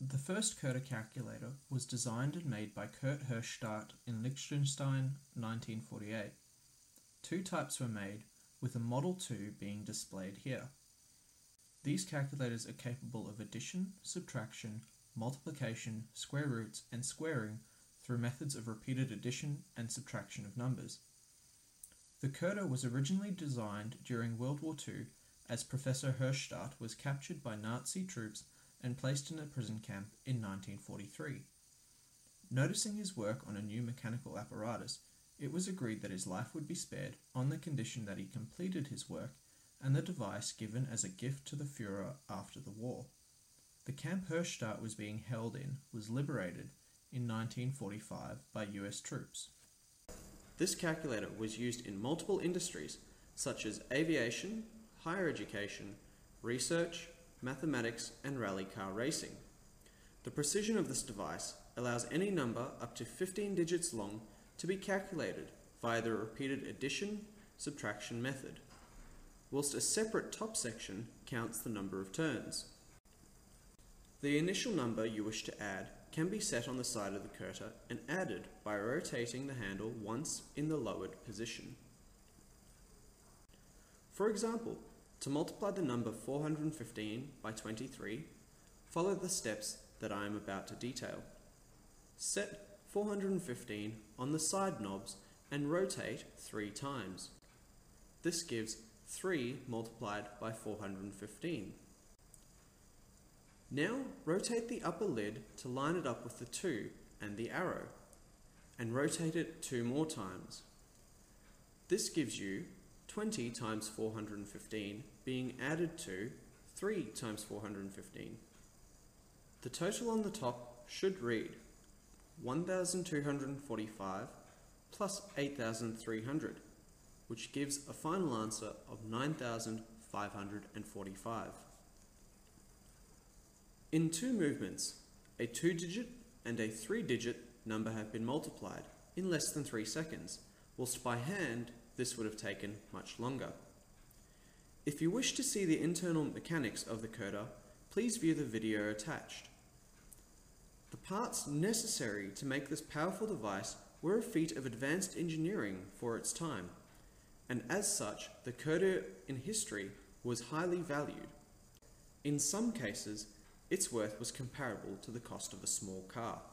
The first Curta calculator was designed and made by Kurt Hirschstadt in Liechtenstein, 1948. Two types were made, with a Model 2 being displayed here. These calculators are capable of addition, subtraction, multiplication, square roots, and squaring through methods of repeated addition and subtraction of numbers. The Curta was originally designed during World War II as Professor Hirschstadt was captured by Nazi troops and placed in a prison camp in 1943. Noticing his work on a new mechanical apparatus, it was agreed that his life would be spared on the condition that he completed his work and the device given as a gift to the Führer after the war. The camp Hirschstadt was being held in was liberated in 1945 by US troops. This calculator was used in multiple industries such as aviation, higher education, research, mathematics, and rally car racing. The precision of this device allows any number up to 15 digits long to be calculated via the repeated addition, subtraction method, whilst a separate top section counts the number of turns. The initial number you wish to add can be set on the side of the Curta and added by rotating the handle once in the lowered position. For example, to multiply the number 415 by 23, follow the steps that I am about to detail. Set 415 on the side knobs and rotate 3 times. This gives 3 multiplied by 415. Now rotate the upper lid to line it up with the 2 and the arrow, and rotate it 2 more times. This gives you 20 times 415 being added to 3 times 415. The total on the top should read 1,245 plus 8,300, which gives a final answer of 9,545. In 2 movements, a 2-digit and a 3-digit number have been multiplied in less than 3 seconds, whilst by hand this would have taken much longer. If you wish to see the internal mechanics of the Curta, please view the video attached. The parts necessary to make this powerful device were a feat of advanced engineering for its time, and as such, the Curta in history was highly valued. In some cases, its worth was comparable to the cost of a small car.